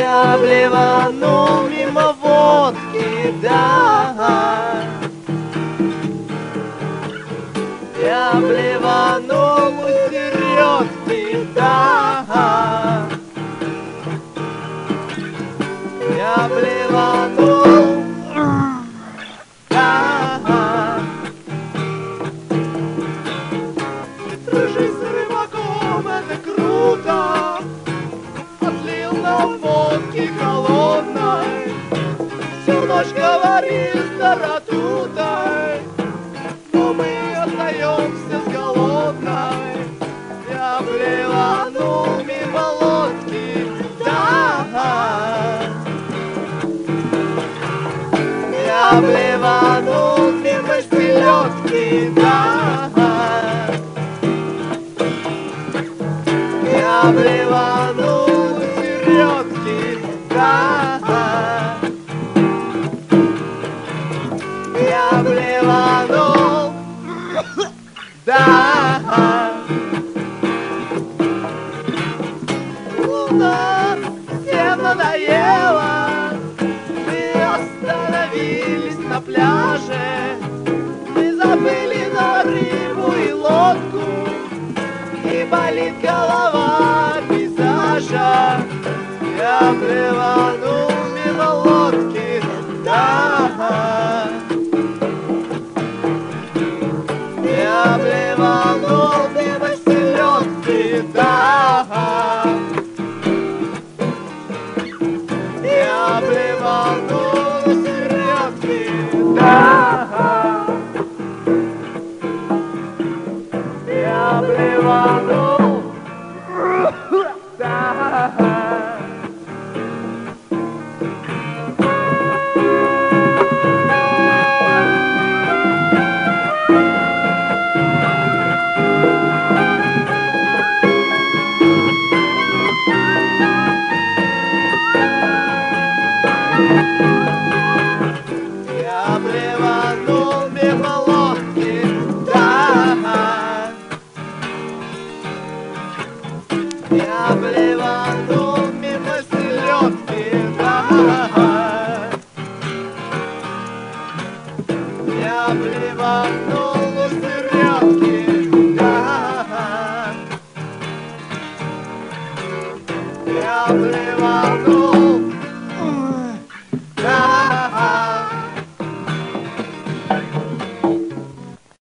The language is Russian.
Я блеванул мимо водки, да. Я блеванул у середки, да. Я блеванул, да. Дружи с рыбаком, это круто. Отлил на водки холодной, всю ночь говорил с таратутой, но мы остаемся с голодной. Я блеванул мимо лодки, да. Я блеванул мимо селедки, да. Я блеванул у середки, да. Я блеванул, да. Луна всем надоела, мы остановились на пляже, мы забыли на рыбу и лодку, и болит голова от пейзажа. Я блеванул мимо лодки, да. Я блеванул мимо селедки, да. Я блеванул у середки, да. Я блеванул, да. Я блеванул мимо лодки, да. Я блеванул мимо селедки, да. Я блеванул у середки, да. Я блеванул.